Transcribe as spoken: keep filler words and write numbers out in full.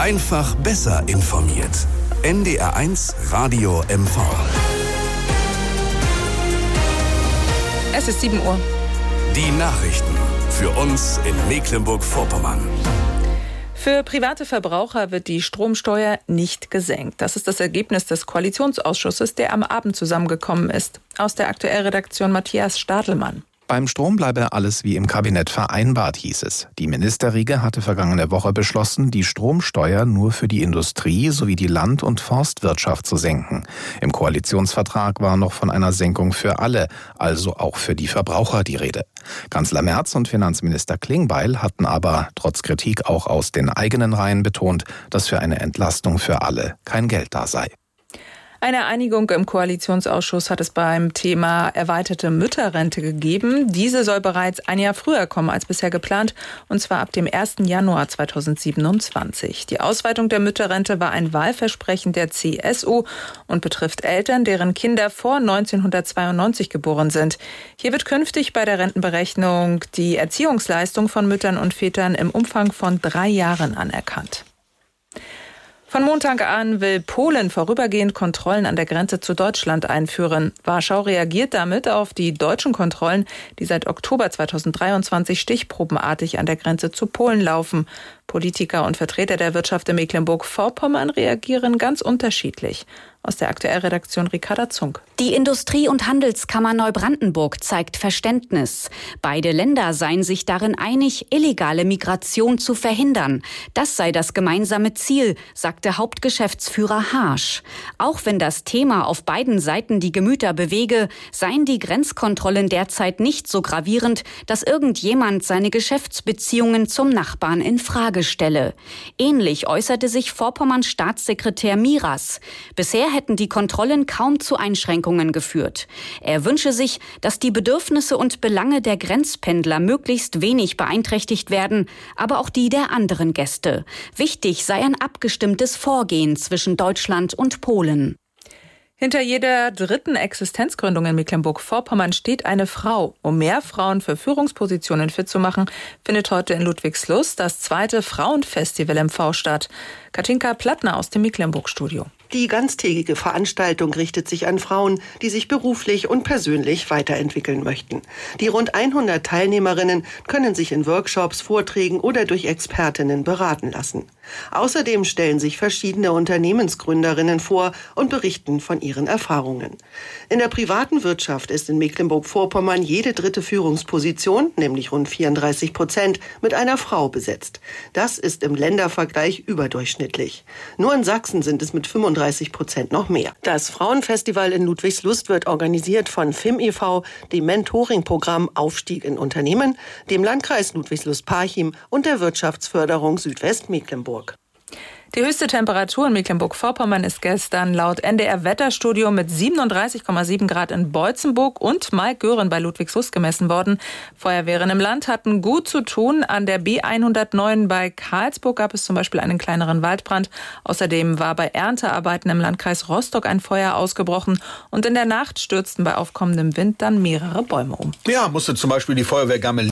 Einfach besser informiert. N D R eins Radio M V. Es ist sieben Uhr. Die Nachrichten für uns in Mecklenburg-Vorpommern. Für private Verbraucher wird die Stromsteuer nicht gesenkt. Das ist das Ergebnis des Koalitionsausschusses, der am Abend zusammengekommen ist. Aus der Aktuellredaktion Matthias Stadelmann. Beim Strom bleibe alles wie im Kabinett vereinbart, hieß es. Die Ministerriege hatte vergangene Woche beschlossen, die Stromsteuer nur für die Industrie sowie die Land- und Forstwirtschaft zu senken. Im Koalitionsvertrag war noch von einer Senkung für alle, also auch für die Verbraucher die Rede. Kanzler Merz und Finanzminister Klingbeil hatten aber trotz Kritik auch aus den eigenen Reihen betont, dass für eine Entlastung für alle kein Geld da sei. Eine Einigung im Koalitionsausschuss hat es beim Thema erweiterte Mütterrente gegeben. Diese soll bereits ein Jahr früher kommen als bisher geplant, und zwar ab dem ersten Januar zweitausendsiebenundzwanzig. Die Ausweitung der Mütterrente war ein Wahlversprechen der C S U und betrifft Eltern, deren Kinder vor neunzehnhundertzweiundneunzig geboren sind. Hier wird künftig bei der Rentenberechnung die Erziehungsleistung von Müttern und Vätern im Umfang von drei Jahren anerkannt. Von Montag an will Polen vorübergehend Kontrollen an der Grenze zu Deutschland einführen. Warschau reagiert damit auf die deutschen Kontrollen, die seit Oktober zweitausenddreiundzwanzig stichprobenartig an der Grenze zu Polen laufen. Politiker und Vertreter der Wirtschaft in Mecklenburg-Vorpommern reagieren ganz unterschiedlich. Aus der Aktuellredaktion Ricarda Zunk. Die Industrie- und Handelskammer Neubrandenburg zeigt Verständnis. Beide Länder seien sich darin einig, illegale Migration zu verhindern. Das sei das gemeinsame Ziel, sagte Hauptgeschäftsführer Harsch. Auch wenn das Thema auf beiden Seiten die Gemüter bewege, seien die Grenzkontrollen derzeit nicht so gravierend, dass irgendjemand seine Geschäftsbeziehungen zum Nachbarn in Frage stelle. Ähnlich äußerte sich Vorpommerns Staatssekretär Miras. Bisher hätten die Kontrollen kaum zu Einschränkungen geführt. Er wünsche sich, dass die Bedürfnisse und Belange der Grenzpendler möglichst wenig beeinträchtigt werden, aber auch die der anderen Gäste. Wichtig sei ein abgestimmtes Vorgehen zwischen Deutschland und Polen. Hinter jeder dritten Existenzgründung in Mecklenburg-Vorpommern steht eine Frau. Um mehr Frauen für Führungspositionen fit zu machen, findet heute in Ludwigslust das zweite Frauenfestival M V statt. Katinka Plattner aus dem Mecklenburg-Studio. Die ganztägige Veranstaltung richtet sich an Frauen, die sich beruflich und persönlich weiterentwickeln möchten. Die rund hundert Teilnehmerinnen können sich in Workshops, Vorträgen oder durch Expertinnen beraten lassen. Außerdem stellen sich verschiedene Unternehmensgründerinnen vor und berichten von ihren Erfahrungen. In der privaten Wirtschaft ist in Mecklenburg-Vorpommern jede dritte Führungsposition, nämlich rund vierunddreißig Prozent, mit einer Frau besetzt. Das ist im Ländervergleich überdurchschnittlich. Nur in Sachsen sind es mit fünfunddreißig Prozent noch mehr. Das Frauenfestival in Ludwigslust wird organisiert von F I M e V, dem Mentoring-Programm Aufstieg in Unternehmen, dem Landkreis Ludwigslust-Parchim und der Wirtschaftsförderung Südwestmecklenburg. Die höchste Temperatur in Mecklenburg-Vorpommern ist gestern laut N D R-Wetterstudio mit siebenunddreißig Komma sieben Grad in Beutzenburg und Maigören bei Ludwigslust gemessen worden. Feuerwehren im Land hatten gut zu tun. An der B hundertneun bei Karlsburg gab es zum Beispiel einen kleineren Waldbrand. Außerdem war bei Erntearbeiten im Landkreis Rostock ein Feuer ausgebrochen. Und in der Nacht stürzten bei aufkommendem Wind dann mehrere Bäume um. Ja, musste zum Beispiel die Feuerwehr Gammel